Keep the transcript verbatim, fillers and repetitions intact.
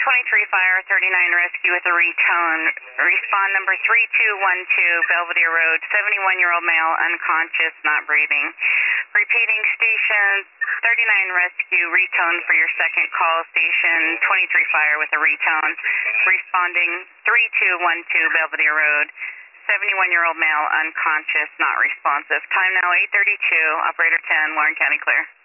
twenty-three Fire, thirty-nine Rescue with a retone. Respond number three two one two, Belvedere Road, seventy-one-year-old male, unconscious, not breathing. Repeating, station thirty-nine Rescue, retone for your second call. Station twenty-three Fire with a retone. Responding three two one two, Belvedere Road, seventy-one-year-old male, unconscious, not responsive. Time now eight thirty-two, Operator ten, Warren County clear.